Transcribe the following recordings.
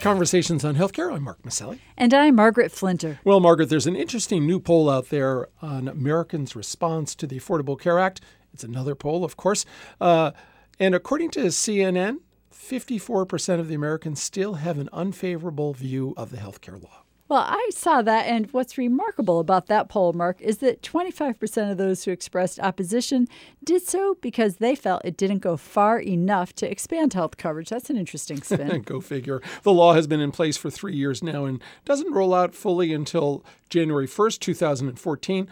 Conversations on Healthcare. I'm Mark Maselli. And I'm Margaret Flinter. Well, Margaret, there's an interesting new poll out there on Americans' response to the Affordable Care Act. It's another poll, of course. And according to CNN, 54% of the Americans still have an unfavorable view of the healthcare law. Well, I saw that, and what's remarkable about that poll, Mark, is that 25% of those who expressed opposition did so because they felt it didn't go far enough to expand health coverage. That's an interesting spin. Go figure. The law has been in place for 3 years now and doesn't roll out fully until January 1st, 2014.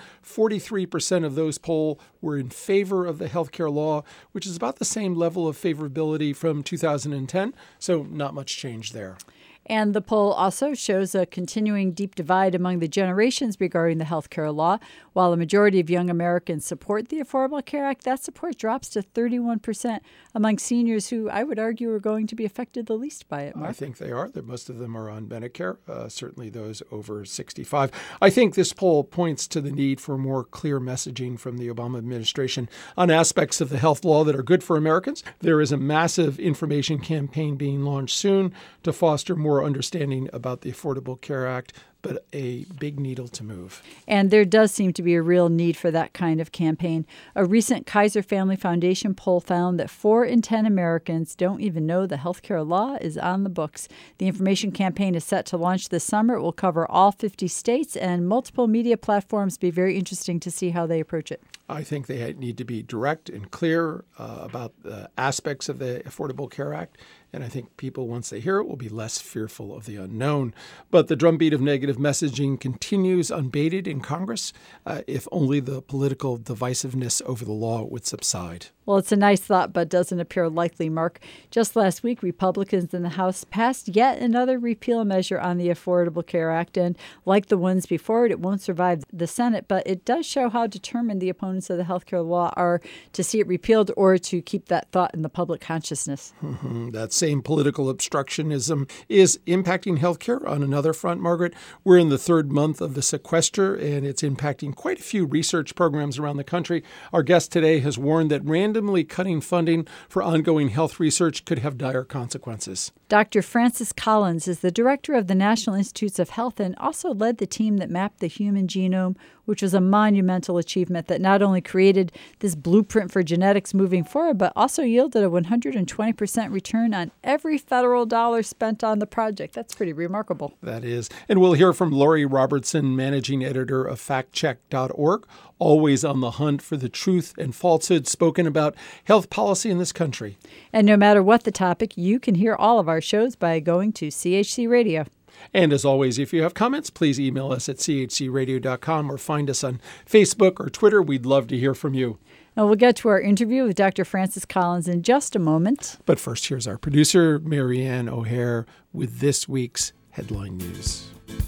43% of those polled were in favor of the healthcare law, which is about the same level of favorability from 2010, so not much change there. And the poll also shows a continuing deep divide among the generations regarding the health care law. While a majority of young Americans support the Affordable Care Act, that support drops to 31% among seniors who I would argue are going to be affected the least by it, Mark. I think they are. Most of them are on Medicare, certainly those over 65. I think this poll points to the need for more clear messaging from the Obama administration on aspects of the health law that are good for Americans. There is a massive information campaign being launched soon to foster more understanding about the Affordable Care Act, but a big needle to move. And there does seem to be a real need for that kind of campaign. A recent Kaiser Family Foundation poll found that 4 in 10 Americans don't even know the healthcare law is on the books. The information campaign is set to launch this summer. It will cover all 50 states and multiple media platforms. Be very interesting to see how they approach it. I think they need to be direct and clear about the aspects of the Affordable Care Act. And I think people, once they hear it, will be less fearful of the unknown. But the drumbeat of negative messaging continues unabated in Congress, if only the political divisiveness over the law would subside. Well, it's a nice thought, but doesn't appear likely, Mark. Just last week, Republicans in the House passed yet another repeal measure on the Affordable Care Act. And like the ones before it, it won't survive the Senate, but it does show how determined the opponents of the healthcare law are to see it repealed or to keep that thought in the public consciousness. That same political obstructionism is impacting healthcare on another front, Margaret. We're in the 3rd month of the sequester, and it's impacting quite a few research programs around the country. Our guest today has warned that randomly cutting funding for ongoing health research could have dire consequences. Dr. Francis Collins is the director of the National Institutes of Health and also led the team that mapped the human genome, which was a monumental achievement that not only created this blueprint for genetics moving forward, but also yielded a 120% return on every federal dollar spent on the project. That's pretty remarkable. That is. And we'll hear from Lori Robertson, managing editor of factcheck.org, always on the hunt for the truth and falsehood spoken about health policy in this country. And no matter what the topic, you can hear all of our shows by going to CHC Radio. And as always, if you have comments, please email us at chcradio.com or find us on Facebook or Twitter. We'd love to hear from you. Now, we'll get to our interview with Dr. Francis Collins in just a moment. But first, here's our producer, Marianne O'Hare, with this week's headline news.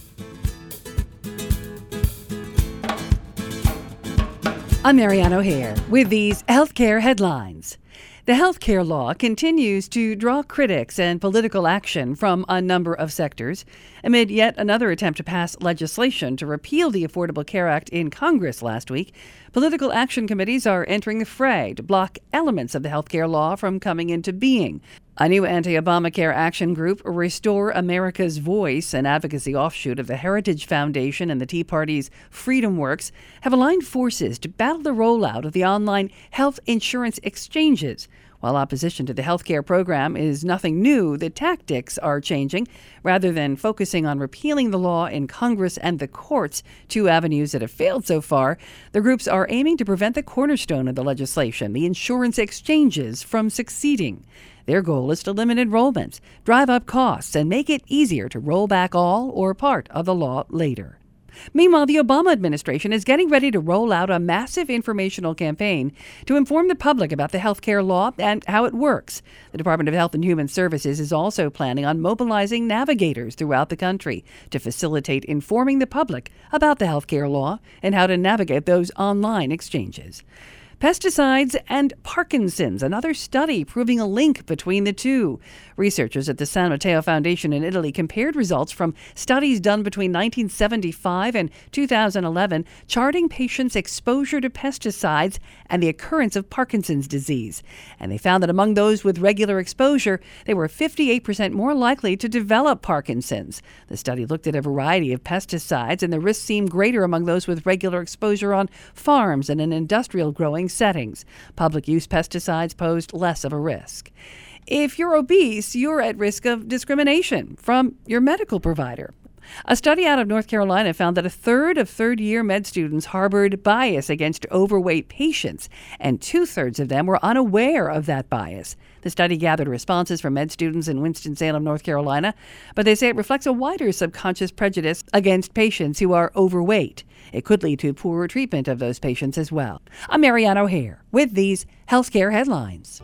I'm Marianne O'Hare with these healthcare headlines. The healthcare law continues to draw critics and political action from a number of sectors amid yet another attempt to pass legislation to repeal the Affordable Care Act in Congress last week. Political action committees are entering the fray to block elements of the healthcare law from coming into being. A new anti-Obamacare action group, Restore America's Voice, an advocacy offshoot of the Heritage Foundation and the Tea Party's Freedom Works, have aligned forces to battle the rollout of the online health insurance exchanges. While opposition to the healthcare program is nothing new, the tactics are changing. Rather than focusing on repealing the law in Congress and the courts, 2 avenues that have failed so far, the groups are aiming to prevent the cornerstone of the legislation, the insurance exchanges, from succeeding. Their goal is to limit enrollments, drive up costs, and make it easier to roll back all or part of the law later. Meanwhile, the Obama administration is getting ready to roll out a massive informational campaign to inform the public about the health care law and how it works. The Department of Health and Human Services is also planning on mobilizing navigators throughout the country to facilitate informing the public about the health care law and how to navigate those online exchanges. Pesticides and Parkinson's, another study proving a link between the two. Researchers at the San Matteo Foundation in Italy compared results from studies done between 1975 and 2011, charting patients' exposure to pesticides and the occurrence of Parkinson's disease. And they found that among those with regular exposure, they were 58% more likely to develop Parkinson's. The study looked at a variety of pesticides, and the risks seemed greater among those with regular exposure on farms and in industrial growing settings. Public use pesticides posed less of a risk. If you're obese, you're at risk of discrimination from your medical provider. A study out of North Carolina found that a third of third-year med students harbored bias against overweight patients, and two-thirds of them were unaware of that bias. The study gathered responses from med students in Winston-Salem, North Carolina, but they say it reflects a wider subconscious prejudice against patients who are overweight. It could lead to poorer treatment of those patients as well. I'm Marianne O'Hare with these healthcare headlines.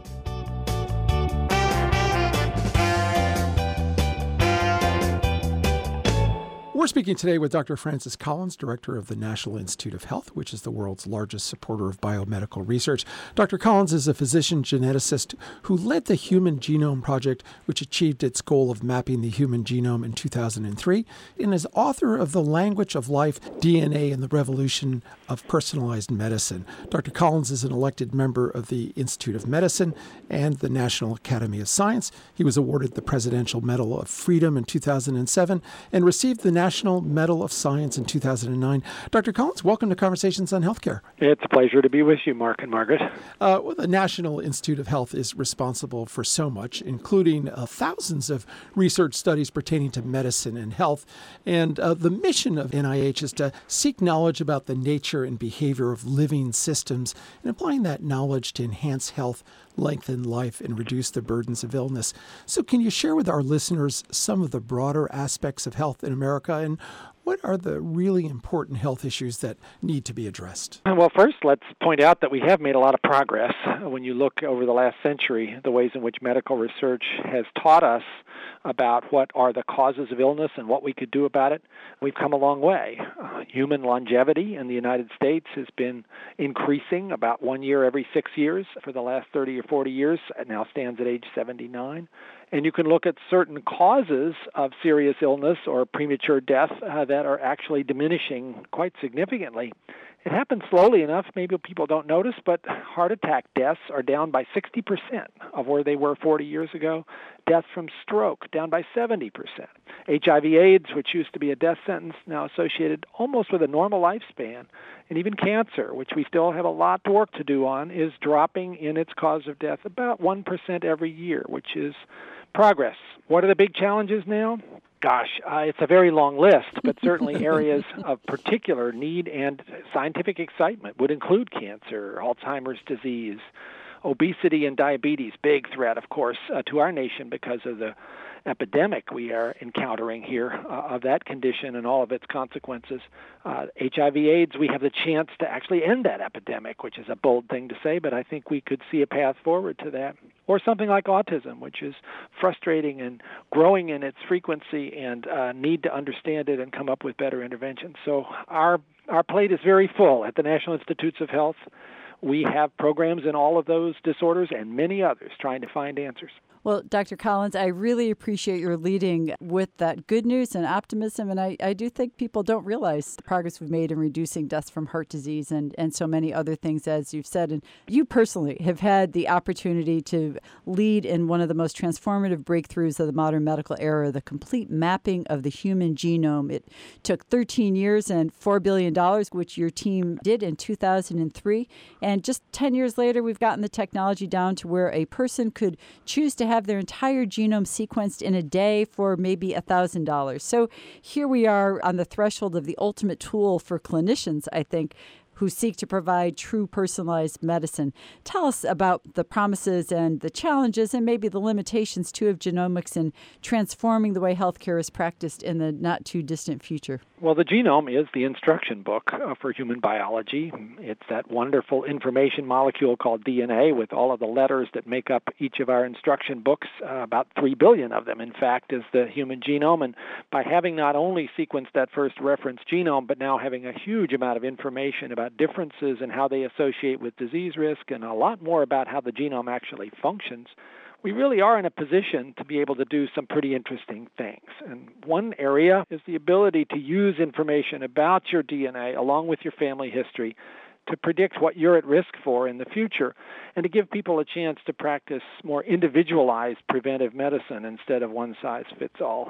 We're speaking today with Dr. Francis Collins, director of the National Institute of Health, which is the world's largest supporter of biomedical research. Dr. Collins is a physician geneticist who led the Human Genome Project, which achieved its goal of mapping the human genome in 2003, and is author of The Language of Life, DNA and the Revolution of Personalized Medicine. Dr. Collins is an elected member of the Institute of Medicine and the National Academy of Science. He was awarded the Presidential Medal of Freedom in 2007 and received the National Medal of Science in 2009. Dr. Collins, welcome to Conversations on Healthcare. It's a pleasure to be with you, Mark and Margaret. The National Institute of Health is responsible for so much, including thousands of research studies pertaining to medicine and health. And the mission of NIH is to seek knowledge about the nature and behavior of living systems and applying that knowledge to enhance health, lengthen life, and reduce the burdens of illness. So can you share with our listeners some of the broader aspects of health in America, and what are the really important health issues that need to be addressed? Well, first, let's point out that we have made a lot of progress. When you look over the last century, the ways in which medical research has taught us about what are the causes of illness and what we could do about it, we've come a long way. Human longevity in the United States has been increasing about 1 year every 6 years for the last 30 or 40 years. It now stands at age 79. And you can look at certain causes of serious illness or premature death that are actually diminishing quite significantly. It happens slowly enough, maybe people don't notice, but heart attack deaths are down by 60% of where they were 40 years ago. Death from stroke down by 70%. HIV/AIDS, which used to be a death sentence, now associated almost with a normal lifespan. And even cancer, which we still have a lot of work to do on, is dropping in its cause of death about 1% every year, which is progress. What are the big challenges now? Gosh, it's a very long list, but certainly areas of particular need and scientific excitement would include cancer, Alzheimer's disease, obesity and diabetes, big threat, of course, to our nation because of the epidemic we are encountering here of that condition and all of its consequences. HIV/AIDS, we have the chance to actually end that epidemic, which is a bold thing to say, but I think we could see a path forward to that. Or something like autism, which is frustrating and growing in its frequency and need to understand it and come up with better interventions. So our plate is very full at the National Institutes of Health. We have programs in all of those disorders and many others trying to find answers. Well, Dr. Collins, I really appreciate your leading with that good news and optimism. And I do think people don't realize the progress we've made in reducing deaths from heart disease and so many other things, as you've said. And you personally have had the opportunity to lead in one of the most transformative breakthroughs of the modern medical era, the complete mapping of the human genome. It took 13 years and $4 billion, which your team did in 2003. And just 10 years later, we've gotten the technology down to where a person could choose to have their entire genome sequenced in a day for maybe $1,000. So here we are on the threshold of the ultimate tool for clinicians, I think, who seek to provide true personalized medicine. Tell us about the promises and the challenges and maybe the limitations, too, of genomics in transforming the way healthcare is practiced in the not-too-distant future. Well, the genome is the instruction book for human biology. It's that wonderful information molecule called DNA with all of the letters that make up each of our instruction books. About 3 billion of them, in fact, is the human genome. And by having not only sequenced that first reference genome, but now having a huge amount of information about differences and how they associate with disease risk and a lot more about how the genome actually functions, we really are in a position to be able to do some pretty interesting things. And one area is the ability to use information about your DNA along with your family history to predict what you're at risk for in the future and to give people a chance to practice more individualized preventive medicine instead of one-size-fits-all.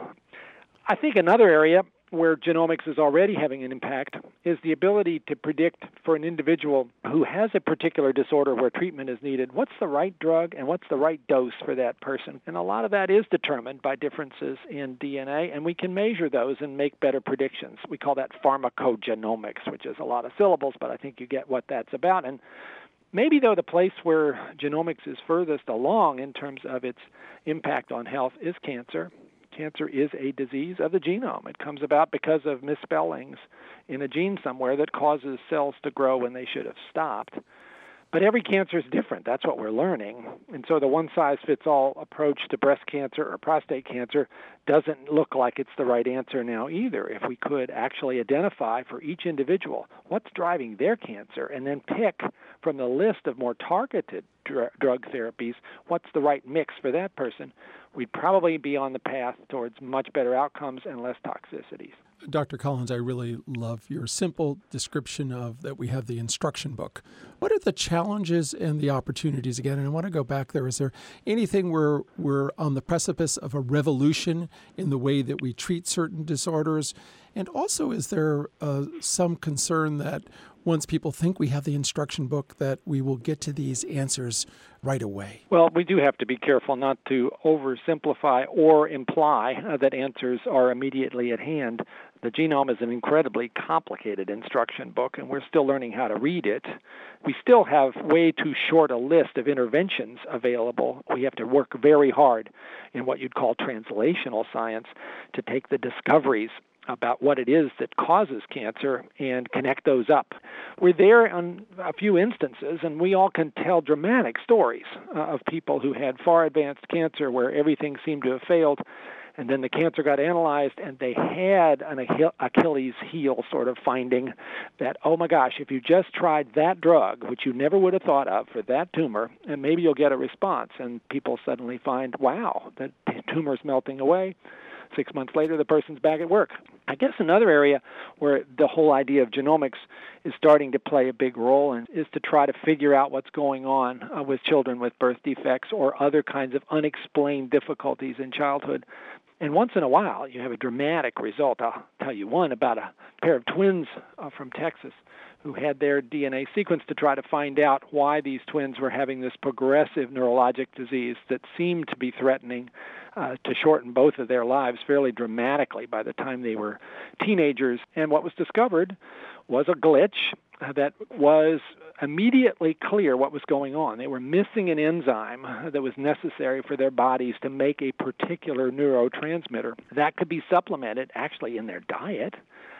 I think another area where genomics is already having an impact is the ability to predict for an individual who has a particular disorder where treatment is needed, what's the right drug and what's the right dose for that person. And a lot of that is determined by differences in DNA, and we can measure those and make better predictions. We call that pharmacogenomics, which is a lot of syllables, but I think you get what that's about. And maybe, though, the place where genomics is furthest along in terms of its impact on health is cancer. Cancer is a disease of the genome. It comes about because of misspellings in a gene somewhere that causes cells to grow when they should have stopped. But every cancer is different. That's what we're learning. And so the one-size-fits-all approach to breast cancer or prostate cancer doesn't look like it's the right answer now either. If we could actually identify for each individual what's driving their cancer and then pick from the list of more targeted drug therapies what's the right mix for that person, we'd probably be on the path towards much better outcomes and less toxicities. Dr. Collins, I really love your simple description of that we have the instruction book. What are the challenges and the opportunities again? And I want to go back there. Is there anything where we're on the precipice of a revolution in the way that we treat certain disorders? And also, is there some concern that once people think we have the instruction book, that we will get to these answers right away? Well, we do have to be careful not to oversimplify or imply that answers are immediately at hand. The genome is an incredibly complicated instruction book, and we're still learning how to read it. We still have way too short a list of interventions available. We have to work very hard in what you'd call translational science to take the discoveries about what it is that causes cancer and connect those up. We're there on a few instances, and we all can tell dramatic stories of people who had far advanced cancer where everything seemed to have failed, and then the cancer got analyzed, and they had an Achilles heel sort of finding that, oh my gosh, if you just tried that drug, which you never would have thought of for that tumor, and maybe you'll get a response. And people suddenly find, wow, the tumor's melting away. 6 months later, the person's back at work. I guess another area where the whole idea of genomics is starting to play a big role is to try to figure out what's going on with children with birth defects or other kinds of unexplained difficulties in childhood. And once in a while, you have a dramatic result. I'll tell you one about a pair of twins from Texas who had their DNA sequenced to try to find out why these twins were having this progressive neurologic disease that seemed to be threatening to shorten both of their lives fairly dramatically by the time they were teenagers. And what was discovered was a glitch that was immediately clear what was going on. They were missing an enzyme that was necessary for their bodies to make a particular neurotransmitter. That could be supplemented actually in their diet.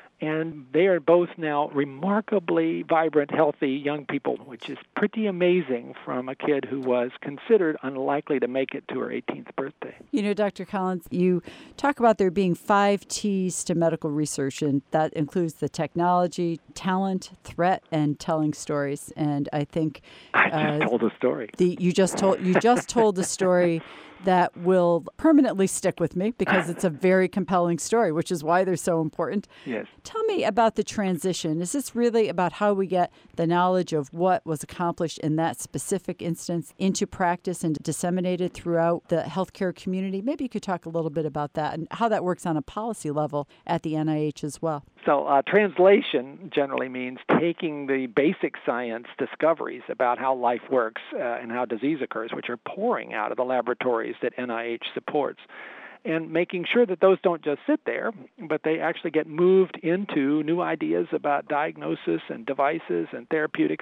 And they are both now remarkably vibrant, healthy young people, which is pretty amazing from a kid who was considered unlikely to make it to her 18th birthday. You know, Dr. Collins, you talk about there being 5 T's to medical research, and that includes the technology, talent, threat, and telling stories. And I think I just told a story. You just told a story that will permanently stick with me because it's a very compelling story, which is why they're so important. Yes. Tell me about the transition. Is this really about how we get the knowledge of what was accomplished in that specific instance into practice and disseminated throughout the healthcare community? Maybe you could talk a little bit about that and how that works on a policy level at the NIH as well. So translation generally means taking the basic science discoveries about how life works and how disease occurs, which are pouring out of the laboratories that NIH supports, and making sure that those don't just sit there, but they actually get moved into new ideas about diagnosis and devices and therapeutics.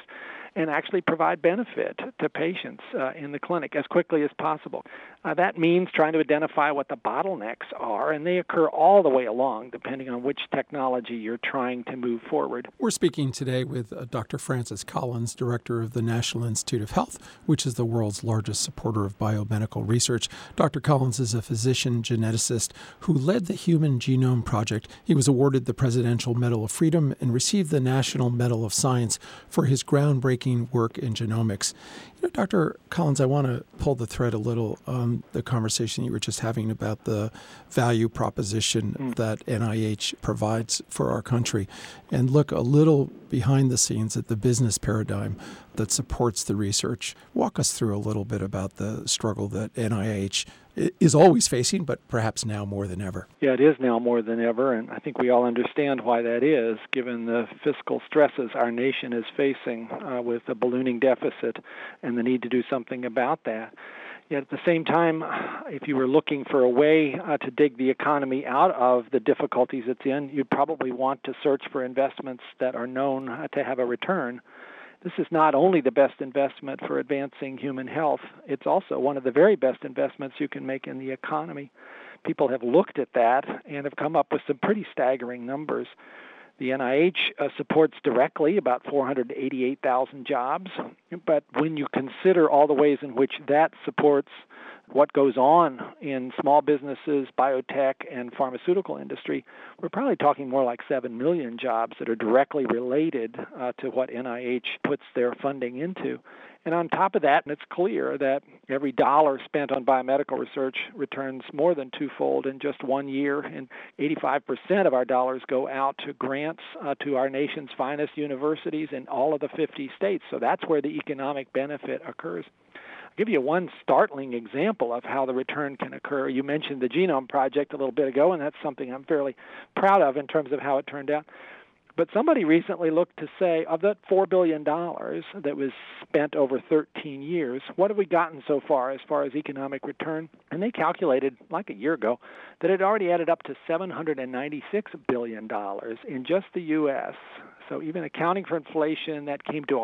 and actually provide benefit to patients in the clinic as quickly as possible. That means trying to identify what the bottlenecks are, and they occur all the way along, depending on which technology you're trying to move forward. We're speaking today with Dr. Francis Collins, director of the National Institute of Health, which is the world's largest supporter of biomedical research. Dr. Collins is a physician geneticist who led the Human Genome Project. He was awarded the Presidential Medal of Freedom and received the National Medal of Science for his groundbreaking work in genomics. Dr. Collins, I want to pull the thread a little on the conversation you were just having about the value proposition that NIH provides for our country and look a little behind the scenes at the business paradigm that supports the research. Walk us through a little bit about the struggle that NIH is always facing, but perhaps now more than ever. Yeah, it is now more than ever, and I think we all understand why that is, given the fiscal stresses our nation is facing with a ballooning deficit and the need to do something about that. Yet at the same time, if you were looking for a way to dig the economy out of the difficulties it's in, you'd probably want to search for investments that are known to have a return. This is not only the best investment for advancing human health, it's also one of the very best investments you can make in the economy. People have looked at that and have come up with some pretty staggering numbers. The NIH supports directly about 488,000 jobs, but when you consider all the ways in which that supports what goes on in small businesses, biotech, and pharmaceutical industry, we're probably talking more like 7 million jobs that are directly related to what NIH puts their funding into. And on top of that, it's clear that every dollar spent on biomedical research returns more than twofold in just 1 year, and 85% of our dollars go out to grants to our nation's finest universities in all of the 50 states. So that's where the economic benefit occurs. I'll give you one startling example of how the return can occur. You mentioned the Genome Project a little bit ago, and that's something I'm fairly proud of in terms of how it turned out. But somebody recently looked to say, of that $4 billion that was spent over 13 years, what have we gotten so far as economic return? And they calculated, like a year ago, that it already added up to $796 billion in just the U.S. So even accounting for inflation, that came to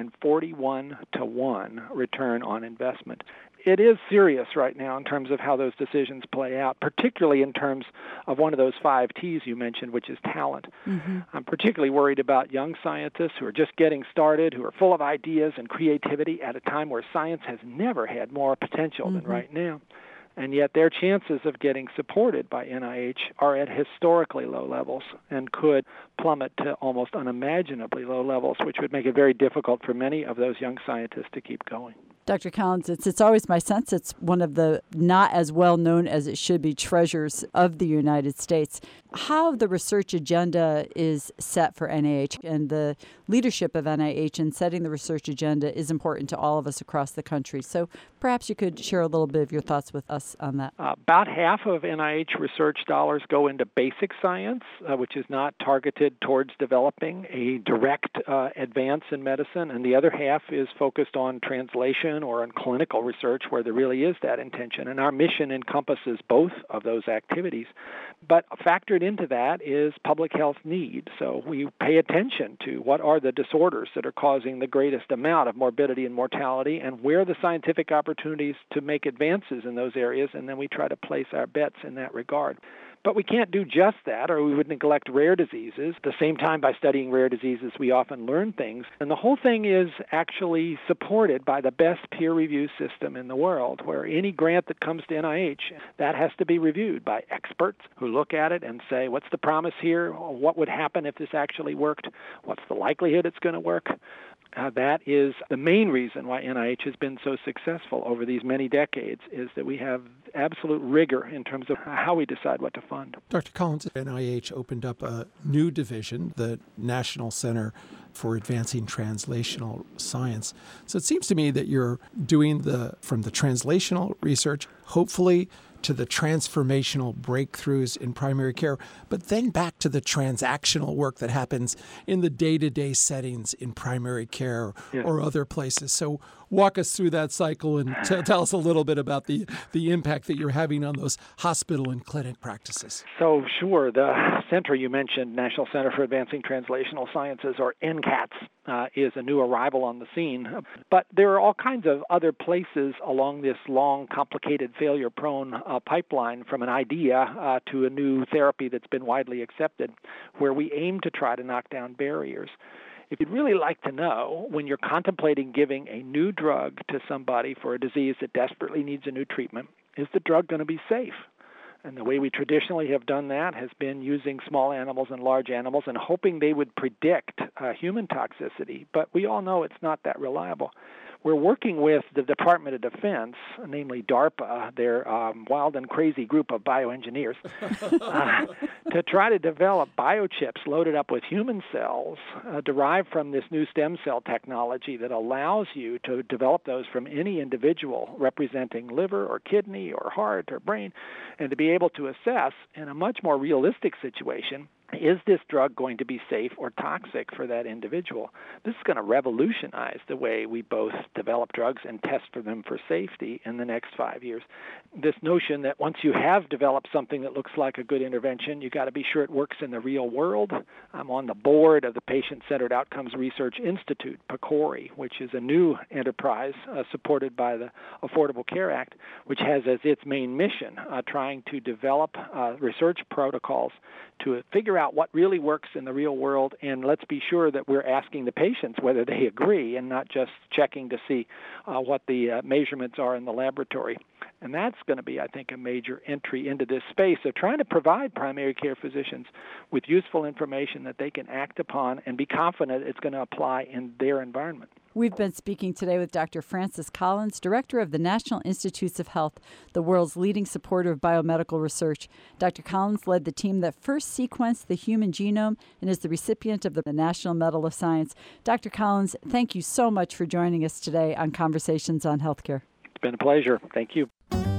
141-to-1 return on investment. It is serious right now in terms of how those decisions play out, particularly in terms of one of those 5 T's you mentioned, which is talent. Mm-hmm. I'm particularly worried about young scientists who are just getting started, who are full of ideas and creativity at a time where science has never had more potential than right now. And yet their chances of getting supported by NIH are at historically low levels and could plummet to almost unimaginably low levels, which would make it very difficult for many of those young scientists to keep going. Dr. Collins, it's always my sense it's one of the not as well known as it should be treasures of the United States. How the research agenda is set for NIH and the leadership of NIH in setting the research agenda is important to all of us across the country. So perhaps you could share a little bit of your thoughts with us on that. About half of NIH research dollars go into basic science, which is not targeted towards developing a direct advance in medicine, and the other half is focused on translation or on clinical research where there really is that intention. And our mission encompasses both of those activities. But factored into that is public health need. So we pay attention to what are the disorders that are causing the greatest amount of morbidity and mortality and where are the scientific opportunities to make advances in those areas, and then we try to place our bets in that regard. But we can't do just that, or we would neglect rare diseases. At the same time, by studying rare diseases, we often learn things. And the whole thing is actually supported by the best peer review system in the world, where any grant that comes to NIH, that has to be reviewed by experts who look at it and say, what's the promise here? What would happen if this actually worked? What's the likelihood it's going to work? That is the main reason why NIH has been so successful over these many decades, is that we have absolute rigor in terms of how we decide what to fund. Dr. Collins, NIH opened up a new division, the National Center for Advancing Translational Science. So it seems to me that you're doing from the translational research, hopefully, to the transformational breakthroughs in primary care, but then back to the transactional work that happens in the day-to-day settings in primary care or other places. So walk us through that cycle and tell us a little bit about the impact that you're having on those hospital and clinic practices. So sure, the center you mentioned, National Center for Advancing Translational Sciences, or NCATS, is a new arrival on the scene. But there are all kinds of other places along this long, complicated, failure-prone pipeline from an idea to a new therapy that's been widely accepted, where we aim to try to knock down barriers. If you'd really like to know, when you're contemplating giving a new drug to somebody for a disease that desperately needs a new treatment, is the drug going to be safe? And the way we traditionally have done that has been using small animals and large animals and hoping they would predict human toxicity. But we all know it's not that reliable. We're working with the Department of Defense, namely DARPA, their wild and crazy group of bioengineers, to try to develop biochips loaded up with human cells derived from this new stem cell technology that allows you to develop those from any individual representing liver or kidney or heart or brain, and to be able to assess in a much more realistic situation, is this drug going to be safe or toxic for that individual? This is going to revolutionize the way we both develop drugs and test for them for safety in the next 5 years. This notion that once you have developed something that looks like a good intervention, you got to be sure it works in the real world. I'm on the board of the Patient-Centered Outcomes Research Institute, PCORI, which is a new enterprise supported by the Affordable Care Act, which has as its main mission trying to develop research protocols to figure out what really works in the real world, and let's be sure that we're asking the patients whether they agree and not just checking to see what the measurements are in the laboratory. And that's going to be, I think, a major entry into this space of trying to provide primary care physicians with useful information that they can act upon and be confident it's going to apply in their environment. We've been speaking today with Dr. Francis Collins, Director of the National Institutes of Health, the world's leading supporter of biomedical research. Dr. Collins led the team that first sequenced the human genome and is the recipient of the National Medal of Science. Dr. Collins, thank you so much for joining us today on Conversations on Healthcare. It's been a pleasure. Thank you.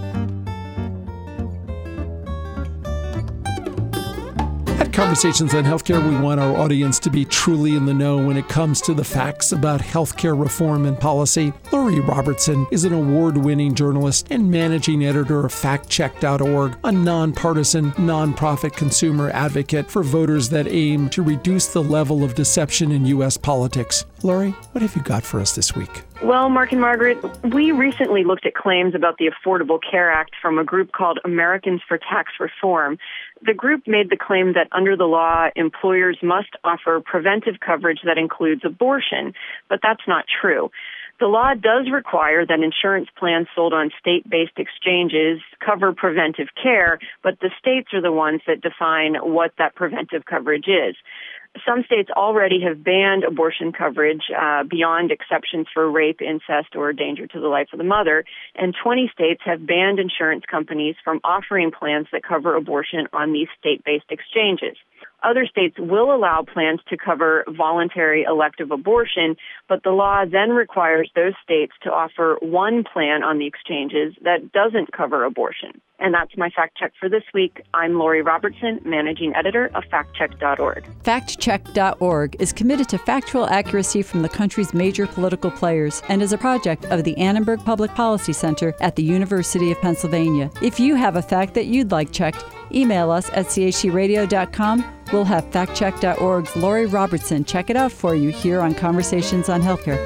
At Conversations on Healthcare, we want our audience to be truly in the know when it comes to the facts about healthcare reform and policy. Lori Robertson is an award-winning journalist and managing editor of FactCheck.org, a nonpartisan, nonprofit consumer advocate for voters that aim to reduce the level of deception in U.S. politics. Lori, what have you got for us this week? Well, Mark and Margaret, we recently looked at claims about the Affordable Care Act from a group called Americans for Tax Reform. The group made the claim that under the law, employers must offer preventive coverage that includes abortion, but that's not true. The law does require that insurance plans sold on state-based exchanges cover preventive care, but the states are the ones that define what that preventive coverage is. Some states already have banned abortion coverage beyond exceptions for rape, incest, or danger to the life of the mother, and 20 states have banned insurance companies from offering plans that cover abortion on these state-based exchanges. Other states will allow plans to cover voluntary elective abortion, but the law then requires those states to offer one plan on the exchanges that doesn't cover abortion. And that's my fact check for this week. I'm Lori Robertson, managing editor of FactCheck.org. FactCheck.org is committed to factual accuracy from the country's major political players and is a project of the Annenberg Public Policy Center at the University of Pennsylvania. If you have a fact that you'd like checked, email us at chcradio.com. We'll have FactCheck.org's Lori Robertson check it out for you here on Conversations on Healthcare.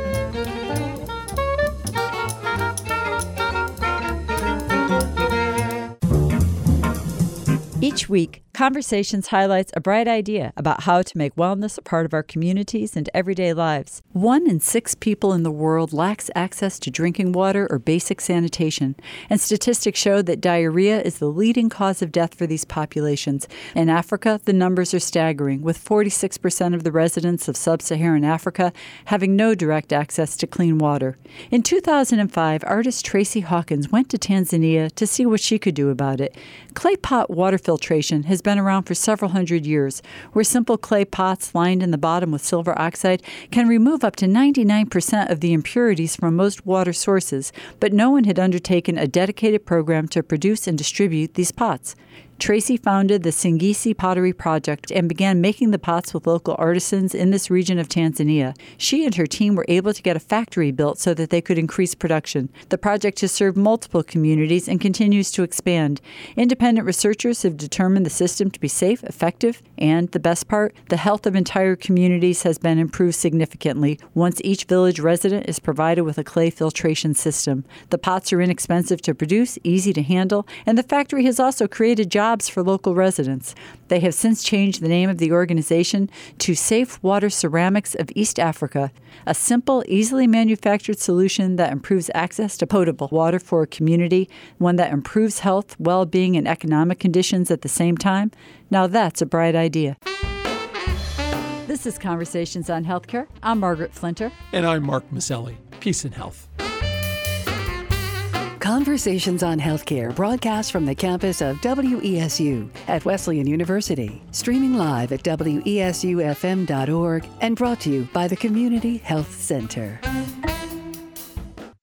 Each week, Conversations highlights a bright idea about how to make wellness a part of our communities and everyday lives. 1 in 6 people in the world lacks access to drinking water or basic sanitation, and statistics show that diarrhea is the leading cause of death for these populations. In Africa, the numbers are staggering, with 46% of the residents of sub-Saharan Africa having no direct access to clean water. In 2005, artist Tracy Hawkins went to Tanzania to see what she could do about it. Clay pot water filtration has been around for several hundred years, where simple clay pots lined in the bottom with silver oxide can remove up to 99% of the impurities from most water sources, but no one had undertaken a dedicated program to produce and distribute these pots. Tracy founded the Singisi Pottery Project and began making the pots with local artisans in this region of Tanzania. She and her team were able to get a factory built so that they could increase production. The project has served multiple communities and continues to expand. Independent researchers have determined the system to be safe, effective, and, the best part, the health of entire communities has been improved significantly once each village resident is provided with a clay filtration system. The pots are inexpensive to produce, easy to handle, and the factory has also created jobs for local residents. They have since changed the name of the organization to Safe Water Ceramics of East Africa, a simple, easily manufactured solution that improves access to potable water for a community, one that improves health, well-being, and economic conditions at the same time. Now that's a bright idea. This is Conversations on Healthcare. I'm Margaret Flinter. And I'm Mark Maselli. Peace and health. Conversations on Healthcare broadcast from the campus of WESU at Wesleyan University, streaming live at WESUFM.org and brought to you by the Community Health Center.